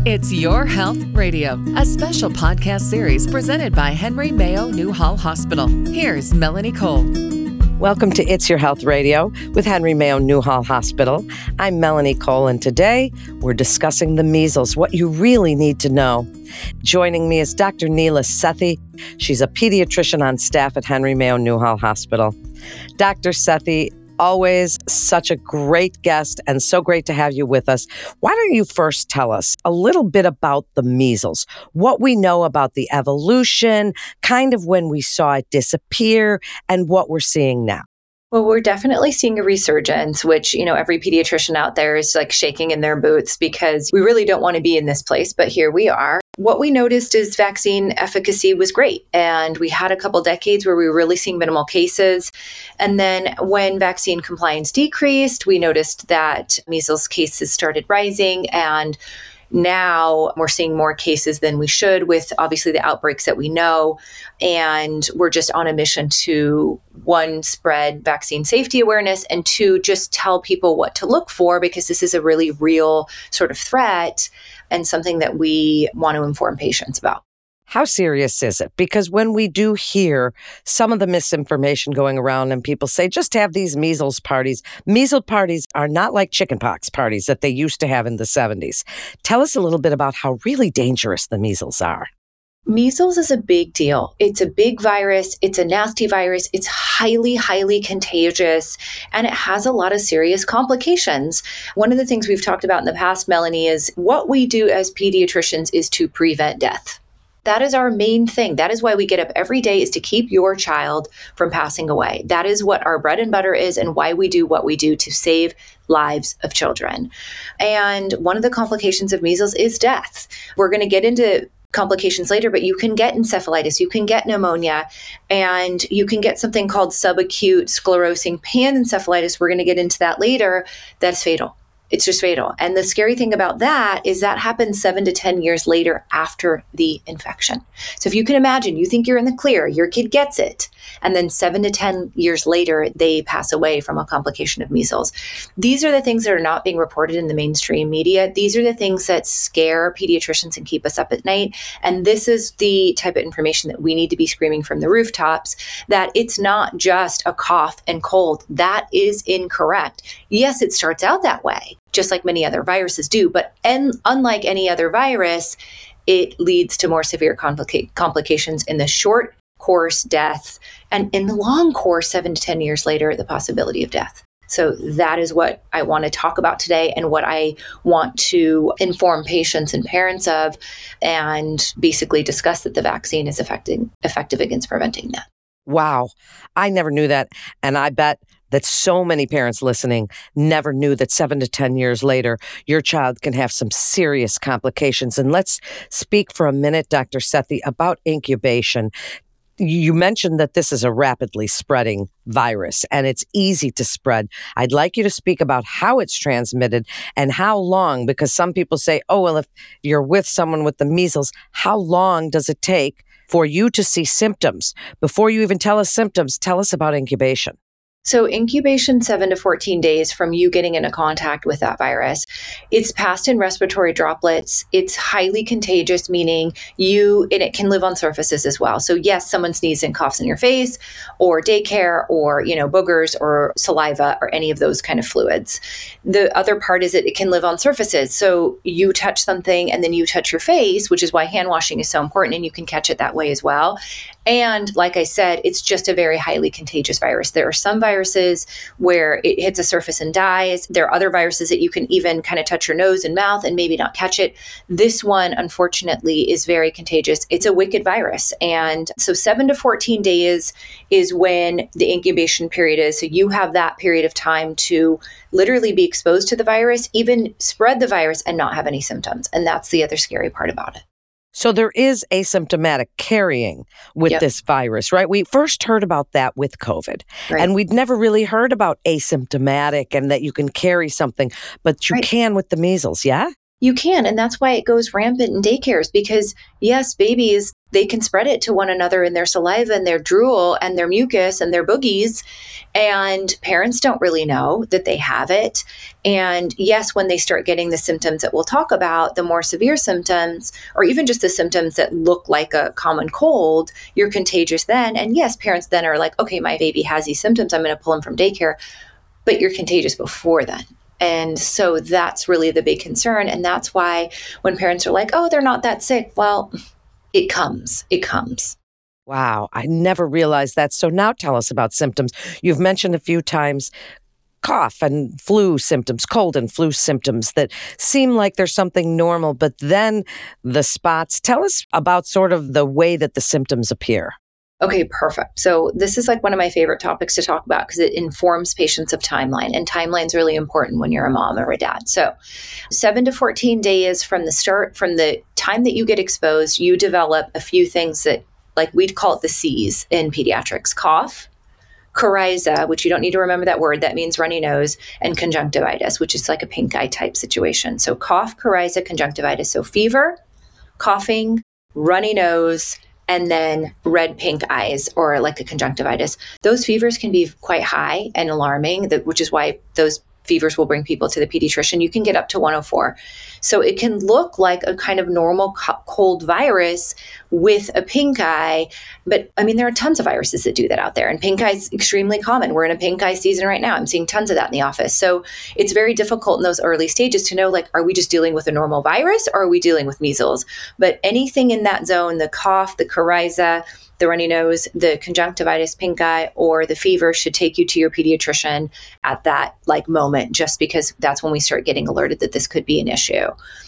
It's Your Health Radio, a special podcast series presented by Henry Mayo Newhall Hospital. Here's Melanie Cole. Welcome to It's Your Health Radio with Henry Mayo Newhall Hospital. I'm Melanie Cole, and today we're discussing the measles, what you really need to know. Joining me is Dr. Neela Sethi. She's a pediatrician on staff at Henry Mayo Newhall Hospital. Dr. Sethi, always such a great guest and so great to have you with us. Why don't you first tell us a little bit about the measles, what we know about the evolution, kind of when we saw it disappear, and what we're seeing now? Well, we're definitely seeing a resurgence, which, every pediatrician out there is like shaking in their boots because we really don't want to be in this place, but here we are. What we noticed is vaccine efficacy was great. And we had a couple decades where we were really seeing minimal cases. And then when vaccine compliance decreased, we noticed that measles cases started rising, and now we're seeing more cases than we should with obviously the outbreaks that we know. And we're just on a mission to, one, spread vaccine safety awareness, and two, just tell people what to look for, because this is a really real sort of threat and something that we want to inform patients about. How serious is it? Because when we do hear some of the misinformation going around and people say, just have these measles parties are not like chickenpox parties that they used to have in the 70s. Tell us a little bit about how really dangerous the measles are. Measles is a big deal. It's a big virus. It's a nasty virus. It's highly, highly contagious, and it has a lot of serious complications. One of the things we've talked about in the past, Melanie, is what we do as pediatricians is to prevent death. That is our main thing. That is why we get up every day, is to keep your child from passing away. That is what our bread and butter is, and why we do what we do, to save lives of children. And one of the complications of measles is death. We're going to get into complications later, but you can get encephalitis, you can get pneumonia, and you can get something called subacute sclerosing panencephalitis. We're going to get into that later. That's fatal. It's just fatal. And the scary thing about that is that happens 7 to 10 years later after the infection. So if you can imagine, you think you're in the clear, your kid gets it, and then 7 to 10 years later, they pass away from a complication of measles. These are the things that are not being reported in the mainstream media. These are the things that scare pediatricians and keep us up at night. And this is the type of information that we need to be screaming from the rooftops, that it's not just a cough and cold. That is incorrect. Yes, it starts out that way, just like many other viruses do. But unlike any other virus, it leads to more severe complications in the short course, death, and in the long course, 7 to 10 years later, the possibility of death. So that is what I want to talk about today, and what I want to inform patients and parents of, and basically discuss that the vaccine is effective against preventing that. Wow. I never knew that. And I bet that so many parents listening never knew that 7 to 10 years later, your child can have some serious complications. And let's speak for a minute, Dr. Sethi, about incubation. You mentioned that this is a rapidly spreading virus and it's easy to spread. I'd like you to speak about how it's transmitted and how long, because some people say, oh, well, if you're with someone with the measles, how long does it take for you to see symptoms? Before you even tell us symptoms, tell us about incubation. So incubation, 7 to 14 days from you getting into contact with that virus. It's passed in respiratory droplets. It's highly contagious, meaning and it can live on surfaces as well. So yes, someone sneezes and coughs in your face, or daycare, or, boogers or saliva, or any of those kind of fluids. The other part is that it can live on surfaces. So you touch something and then you touch your face, which is why hand washing is so important, and you can catch it that way as well. And like I said, it's just a very highly contagious virus. There are some viruses where it hits a surface and dies. There are other viruses that you can even kind of touch your nose and mouth and maybe not catch it. This one, unfortunately, is very contagious. It's a wicked virus. And so 7 to 14 days is when the incubation period is. So you have that period of time to literally be exposed to the virus, even spread the virus and not have any symptoms. And that's the other scary part about it. So there is asymptomatic carrying with this virus, right? We first heard about that with COVID, and we'd never really heard about asymptomatic and that you can carry something, but you can with the measles, yeah? You can. And that's why it goes rampant in daycares because, yes, babies, they can spread it to one another in their saliva and their drool and their mucus and their boogies. And parents don't really know that they have it. And yes, when they start getting the symptoms that we'll talk about, the more severe symptoms, or even just the symptoms that look like a common cold, you're contagious then. And yes, parents then are like, okay, my baby has these symptoms. I'm going to pull him from daycare. But you're contagious before then. And so that's really the big concern. And that's why when parents are like, oh, they're not that sick. Well, it comes. Wow, I never realized that. So now tell us about symptoms. You've mentioned a few times cough and flu symptoms, cold and flu symptoms that seem like there's something normal, but then the spots. Tell us about sort of the way that the symptoms appear. Okay, perfect. So this is like one of my favorite topics to talk about because it informs patients of timeline. And timeline's really important when you're a mom or a dad. So 7 to 14 days from the time that you get exposed, you develop a few things that, like, we'd call it the C's in pediatrics: cough, coryza, which you don't need to remember that word. That means runny nose, and conjunctivitis, which is like a pink eye type situation. So cough, coryza, conjunctivitis. So fever, coughing, runny nose, and then red pink eyes or like a conjunctivitis. Those fevers can be quite high and alarming, which is why those fevers will bring people to the pediatrician. You can get up to 104. So it can look like a kind of normal cold virus with a pink eye. But I mean, there are tons of viruses that do that out there. And pink eye is extremely common. We're in a pink eye season right now. I'm seeing tons of that in the office. So it's very difficult in those early stages to know, like, are we just dealing with a normal virus or are we dealing with measles? But anything in that zone, the cough, the coryza, the runny nose, the conjunctivitis, pink eye, or the fever should take you to your pediatrician at that moment, just because that's when we start getting alerted that this could be an issue.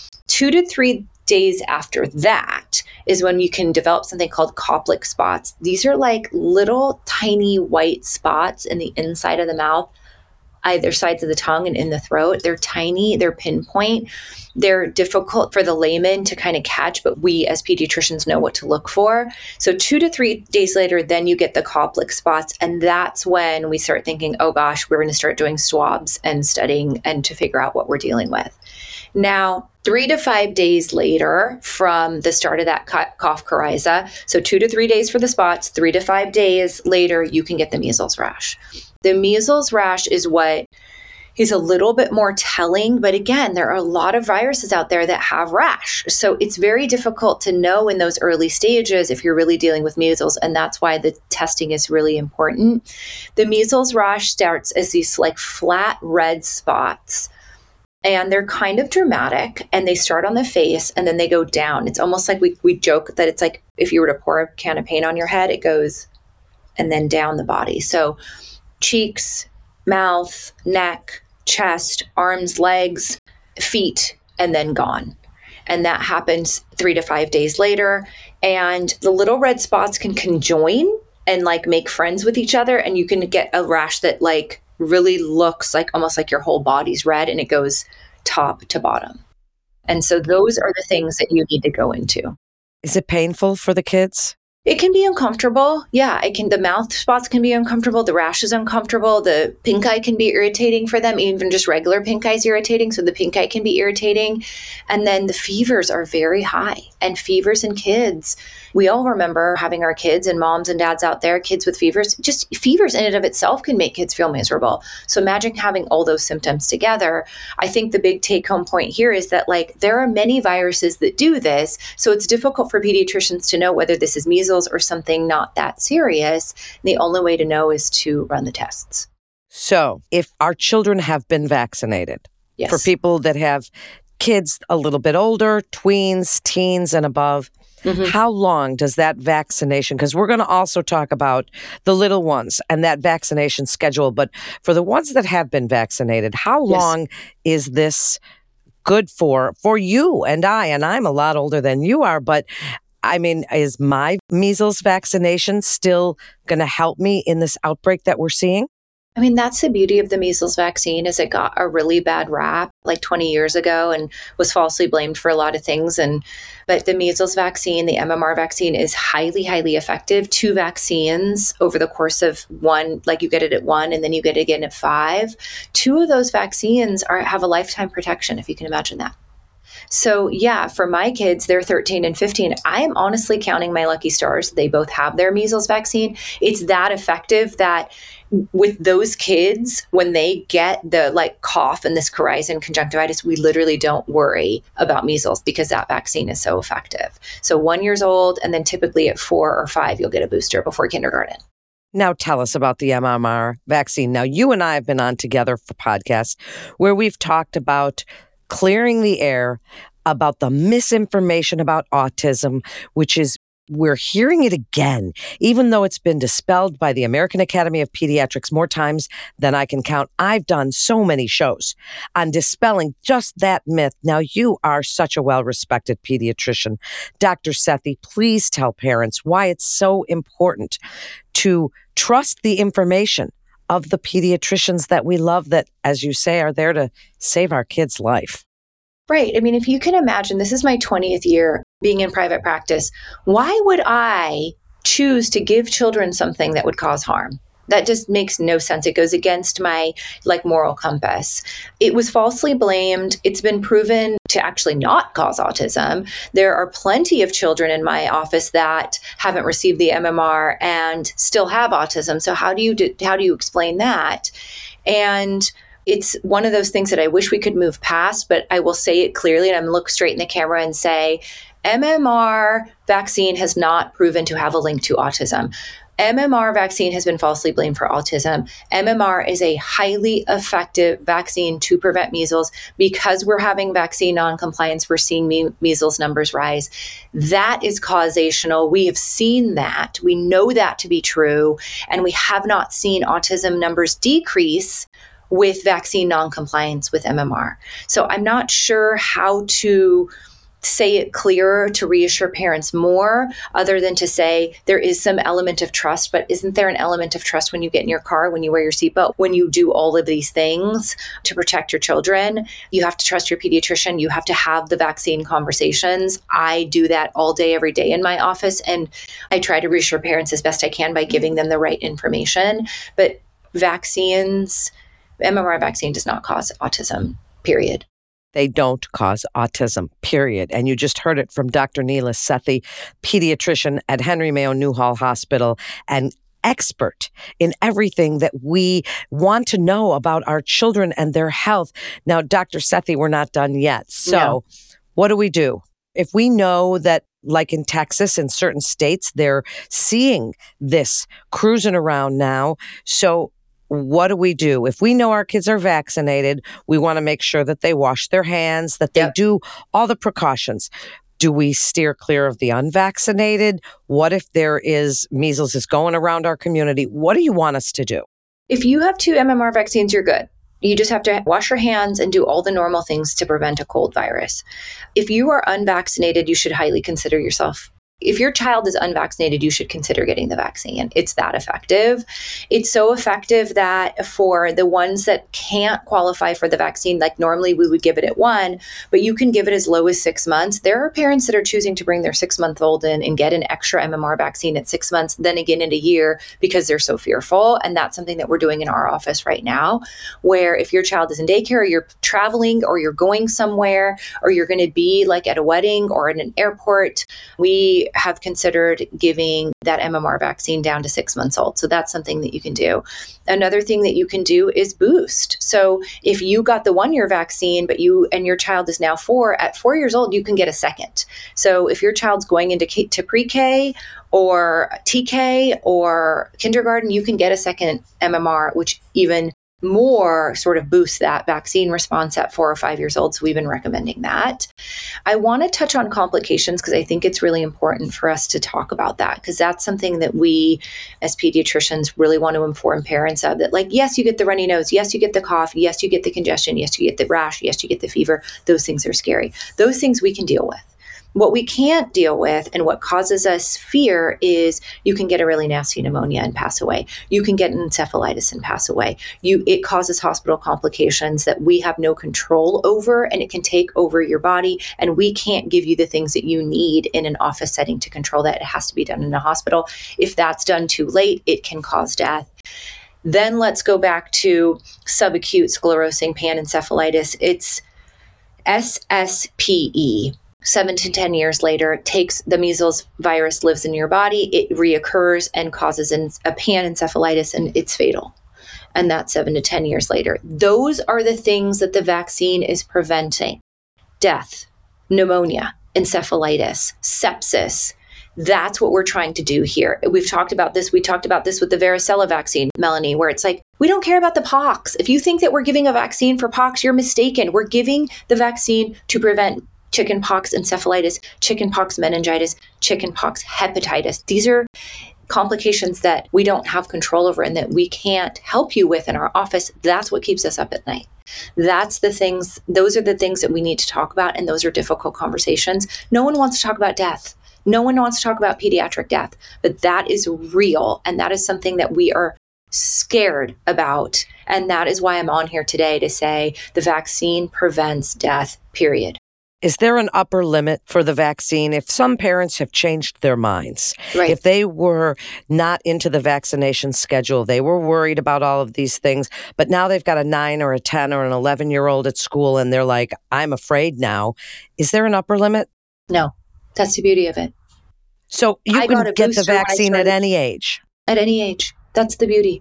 2 to 3 days after that is when you can develop something called Koplik spots. These are like little tiny white spots in the inside of the mouth, either sides of the tongue and in the throat. They're tiny, they're pinpoint. They're difficult for the layman to kind of catch, but we as pediatricians know what to look for. So 2 to 3 days later, then you get the Koplik spots. And that's when we start thinking, oh gosh, we're going to start doing swabs and studying and to figure out what we're dealing with. Now, 3 to 5 days later from the start of that cough coryza, so 2 to 3 days for the spots, 3 to 5 days later, you can get the measles rash. The measles rash is what is a little bit more telling, but again, there are a lot of viruses out there that have rash. So it's very difficult to know in those early stages if you're really dealing with measles, and that's why the testing is really important. The measles rash starts as these like flat red spots, and they're kind of dramatic, and they start on the face and then they go down. It's almost like we joke that it's like if you were to pour a can of paint on your head, it goes and then down the body. So cheeks, mouth, neck, chest, arms, legs, feet, and then gone. And that happens 3 to 5 days later. And the little red spots can conjoin and like make friends with each other. And you can get a rash that like really looks like almost like your whole body's red, and it goes top to bottom. And so those are the things that you need to go into. Is it painful for the kids? It can be uncomfortable. Yeah, the mouth spots can be uncomfortable. The rash is uncomfortable. The pink eye can be irritating for them. Even just regular pink eye is irritating. So the pink eye can be irritating. And then the fevers are very high. And fevers in kids, we all remember having our kids and moms and dads out there, kids with fevers. Just fevers in and of itself can make kids feel miserable. So imagine having all those symptoms together. I think the big take home point here is that there are many viruses that do this. So it's difficult for pediatricians to know whether this is measles or something not that serious. The only way to know is to run the tests. So if our children have been vaccinated, yes, for people that have kids a little bit older, tweens, teens, and above, how long does that vaccination, because we're going to also talk about the little ones and that vaccination schedule, but for the ones that have been vaccinated, how long is this good for you and I? And I'm a lot older than you are, but I mean, is my measles vaccination still going to help me in this outbreak that we're seeing? I mean, that's the beauty of the measles vaccine is it got a really bad rap like 20 years ago and was falsely blamed for a lot of things. But the measles vaccine, the MMR vaccine, is highly, highly effective. 2 vaccines over the course of one, like you get it at 1 and then you get it again at 5. 2 of those vaccines have a lifetime protection, if you can imagine that. So yeah, for my kids, they're 13 and 15. I am honestly counting my lucky stars. They both have their measles vaccine. It's that effective that with those kids, when they get the cough and this coryza conjunctivitis, we literally don't worry about measles because that vaccine is so effective. So 1 year old, and then typically at 4 or 5, you'll get a booster before kindergarten. Now tell us about the MMR vaccine. Now, you and I have been on together for podcasts where we've talked about clearing the air about the misinformation about autism, which is we're hearing it again, even though it's been dispelled by the American Academy of Pediatrics more times than I can count. I've done so many shows on dispelling just that myth. Now, you are such a well-respected pediatrician. Dr. Sethi, please tell parents why it's so important to trust the information of the pediatricians that we love that, as you say, are there to save our kids' life. Right. I mean, if you can imagine, this is my 20th year being in private practice. Why would I choose to give children something that would cause harm? That just makes no sense. It goes against my moral compass. It was falsely blamed. It's been proven to actually not cause autism. There are plenty of children in my office that haven't received the MMR and still have autism. So how do you explain that? And it's one of those things that I wish we could move past, but I will say it clearly, and I'm look straight in the camera and say, MMR vaccine has not proven to have a link to autism. MMR vaccine has been falsely blamed for autism. MMR is a highly effective vaccine to prevent measles. Because we're having vaccine noncompliance, we're seeing measles numbers rise. That is causational. We have seen that. We know that to be true. And we have not seen autism numbers decrease with vaccine noncompliance with MMR. So I'm not sure how to say it clearer to reassure parents more, other than to say there is some element of trust. But isn't there an element of trust when you get in your car, when you wear your seatbelt, when you do all of these things to protect your children? You have to trust your pediatrician. You have to have the vaccine conversations. I do that all day, every day in my office. And I try to reassure parents as best I can by giving them the right information. But MMR vaccine does not cause autism, period. They don't cause autism, period. And you just heard it from Dr. Neela Sethi, pediatrician at Henry Mayo Newhall Hospital and expert in everything that we want to know about our children and their health. Now, Dr. Sethi, we're not done yet. So What do we do? If we know that, like in Texas and certain states, they're seeing this cruising around now. So what do we do? If we know our kids are vaccinated, we want to make sure that they wash their hands, that they do all the precautions. Do we steer clear of the unvaccinated? What if measles is going around our community? What do you want us to do? If you have 2 MMR vaccines, you're good. You just have to wash your hands and do all the normal things to prevent a cold virus. If you are unvaccinated, you should highly consider yourself. If your child is unvaccinated, you should consider getting the vaccine. It's that effective. It's so effective that for the ones that can't qualify for the vaccine, like normally we would give it at 1, but you can give it as low as 6 months. There are parents that are choosing to bring their 6-month-old in and get an extra MMR vaccine at 6 months, then again in a year because they're so fearful. And that's something that we're doing in our office right now, where if your child is in daycare or you're traveling or you're going somewhere or you're going to be at a wedding or in an airport, we have considered giving that MMR vaccine down to 6 months old. So that's something that you can do. Another thing that you can do is boost. So if you got the 1-year vaccine, but your child is now 4, at 4 years old, you can get a second. So if your child's going into pre-K or TK or kindergarten, you can get a second MMR, which even more sort of boosts that vaccine response at 4 or 5 years old. So we've been recommending that. I want to touch on complications because I think it's really important for us to talk about that, because that's something that we as pediatricians really want to inform parents of, that yes, you get the runny nose. Yes, you get the cough. Yes, you get the congestion. Yes, you get the rash. Yes, you get the fever. Those things are scary. Those things we can deal with. What we can't deal with and what causes us fear is you can get a really nasty pneumonia and pass away. You can get an encephalitis and pass away. It causes hospital complications that we have no control over, and it can take over your body. And we can't give you the things that you need in an office setting to control that. It has to be done in a hospital. If that's done too late, it can cause death. Then let's go back to subacute sclerosing panencephalitis. SSPE. 7 to 10 years later, takes the measles virus, lives in your body, it reoccurs and causes a panencephalitis, and it's fatal. And that's 7 to 10 years later. Those are the things that the vaccine is preventing. Death, pneumonia, encephalitis, sepsis. That's what we're trying to do here. We've talked about this. We talked about this with the varicella vaccine, Melanie, where it's like, we don't care about the pox. If you think that we're giving a vaccine for pox, you're mistaken. We're giving the vaccine to prevent chickenpox encephalitis, chickenpox meningitis, chickenpox hepatitis. These are complications that we don't have control over and that we can't help you with in our office. That's what keeps us up at night. Those are the things that we need to talk about, and those are difficult conversations. No one wants to talk about death. No one wants to talk about pediatric death, but that is real, and that is something that we are scared about. And that is why I'm on here today to say the vaccine prevents death, period. Is there an upper limit for the vaccine? If some parents have changed their minds, Right. If they were not into the vaccination schedule, they were worried about all of these things, but now they've got a 9 or a 10 or an 11-year-old at school and they're like, I'm afraid now. Is there an upper limit? No, that's the beauty of it. So you I got can a get the booster when I vaccine at started- any age. At any age. That's the beauty.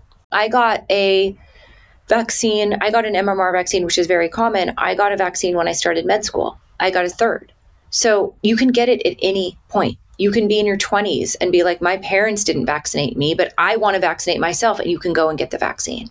I got a vaccine. I got an MMR vaccine, which is very common. I got a vaccine when I started med school. I got a third. So you can get it at any point. You can be in your 20s and be like, my parents didn't vaccinate me, but I want to vaccinate myself, and you can go and get the vaccine.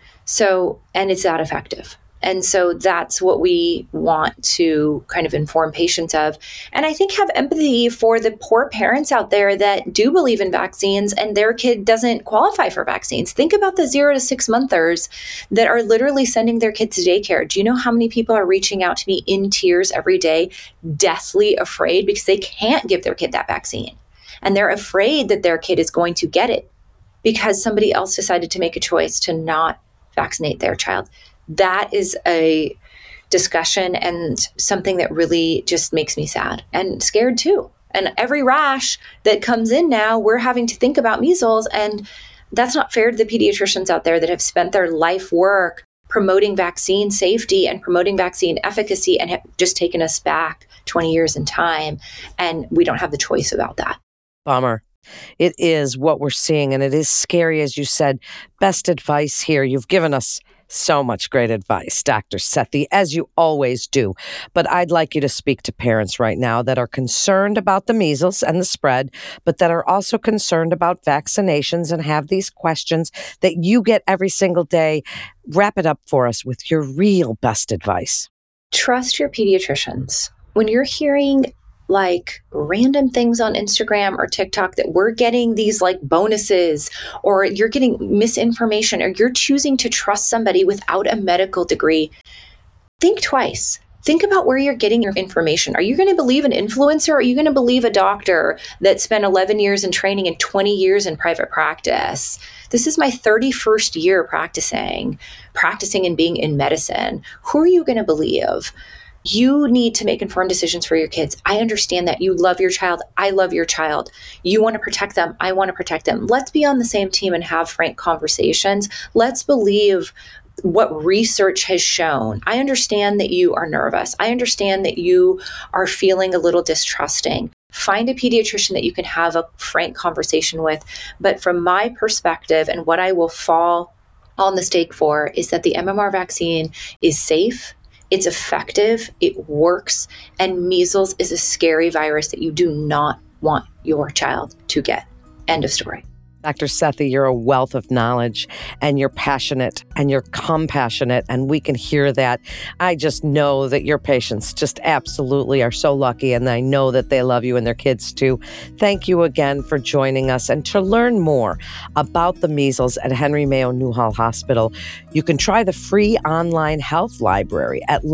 So, and it's that effective. And so that's what we want to kind of inform patients of. And I think have empathy for the poor parents out there that do believe in vaccines and their kid doesn't qualify for vaccines. Think about the 0 to 6 monthers that are literally sending their kids to daycare. Do you know how many people are reaching out to me in tears every day, deathly afraid because they can't give their kid that vaccine? And they're afraid that their kid is going to get it because somebody else decided to make a choice to not vaccinate their child. That is a discussion and something that really just makes me sad and scared too. And every rash that comes in now, we're having to think about measles. And that's not fair to the pediatricians out there that have spent their life work promoting vaccine safety and promoting vaccine efficacy and have just taken us back 20 years in time. And we don't have the choice about that. Bummer. It is what we're seeing, and it is scary, as you said. Best advice here. You've given us so much great advice, Dr. Sethi, as you always do. But I'd like you to speak to parents right now that are concerned about the measles and the spread, but that are also concerned about vaccinations and have these questions that you get every single day. Wrap it up for us with your real best advice. Trust your pediatricians. When you're hearing like random things on Instagram or TikTok that we're getting these like bonuses, or you're getting misinformation, or you're choosing to trust somebody without a medical degree, think twice. Think about where you're getting your information. Are you going to believe an influencer? Or are you going to believe a doctor that spent 11 years in training and 20 years in private practice? This is my 31st year practicing and being in medicine. Who are you going to believe? You need to make informed decisions for your kids. I understand that you love your child. I love your child. You want to protect them. I want to protect them. Let's be on the same team and have frank conversations. Let's believe what research has shown. I understand that you are nervous. I understand that you are feeling a little distrusting. Find a pediatrician that you can have a frank conversation with. But from my perspective, and what I will fall on the stake for, is that the MMR vaccine is safe. It's effective, it works, and measles is a scary virus that you do not want your child to get. End of story. Dr. Sethi, you're a wealth of knowledge, and you're passionate and you're compassionate, and we can hear that. I just know that your patients just absolutely are so lucky, and I know that they love you and their kids too. Thank you again for joining us. And to learn more about the measles at Henry Mayo Newhall Hospital, you can try the free online health library at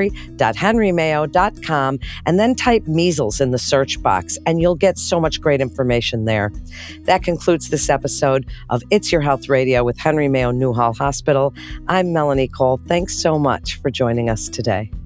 library.henrymayo.com and then type measles in the search box, and you'll get so much great information there. That concludes this episode of It's Your Health Radio with Henry Mayo Newhall Hospital. I'm Melanie Cole. Thanks so much for joining us today.